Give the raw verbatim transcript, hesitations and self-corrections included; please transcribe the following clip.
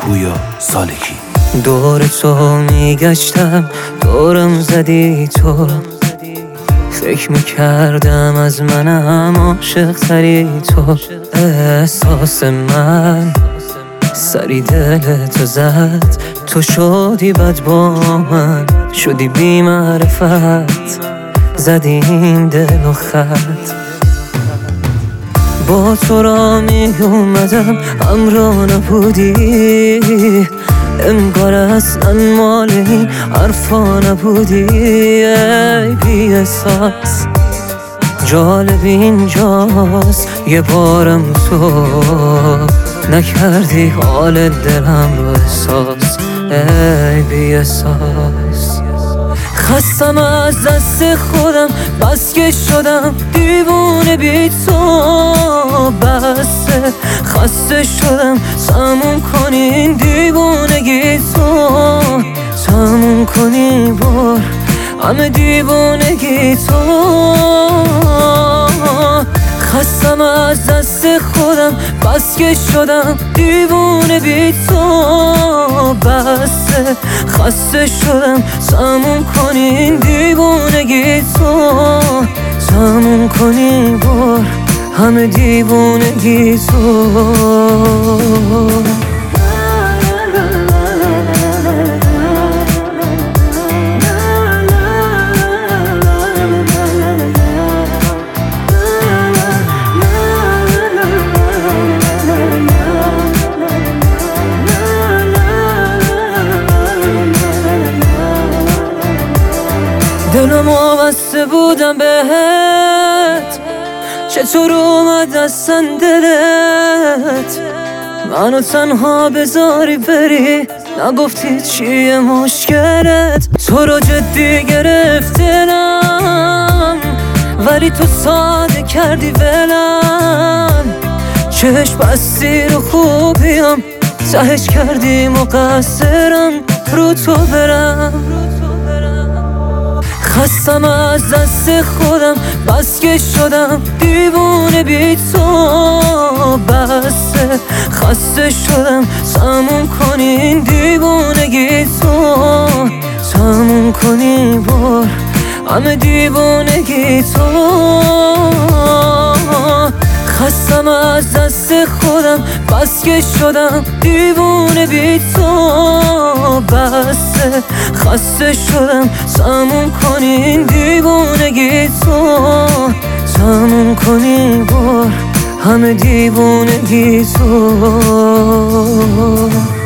پویا سالکی. دور تو میگشتم، دورم زدی تو، فکر میکردم از منم عاشق تری تو. احساس من سری دل تو زد، تو شدی بد با من، شدی بی معرفت، زدیم دل و خط. با تو را می اومدم همراه نبودی، انگار اصلا مال این حرفا نبودی. ای بی احساس جالب اینجاست، یه بارم تو نکردی حال دلم رو احساس. ای بی احساس خستم از دست خودم، بس که شدم دیوونه بی تو. بسه خسته شدم، تموم کنین دیوونگی تو، تموم کنی بار همه دیوونگی تو. خستم از دست خودم، بس که شدم دیوونه بی تو. بسه خسته شدم، تموم کنین دیوونگی تو، تموم کنی بار همه دیوونگی تو. دلم وابسته بودم بهت، چطور اومد اصلا دلت منو تنها بذاری بری؟ نگفتی چیه مشکلت؟ تو رو جدی گرفتنم ولی تو ساده کردی ولم. چشم بستی رو خوبیم، تهش کردی مقصرم رو تو برم. خستم از دست خودم، بس که شدم دیوونه بی تو. بسه خسته شدم، تموم کنین دیوونگی تو، تموم کنی بار همه دیوونگی تو. خستم از دست خودم، بس که شدم دیوونه بی تو. بسه خسته شدم، تموم کنین دیوونگی تو، تموم کنی بار همه دیوونگی تو.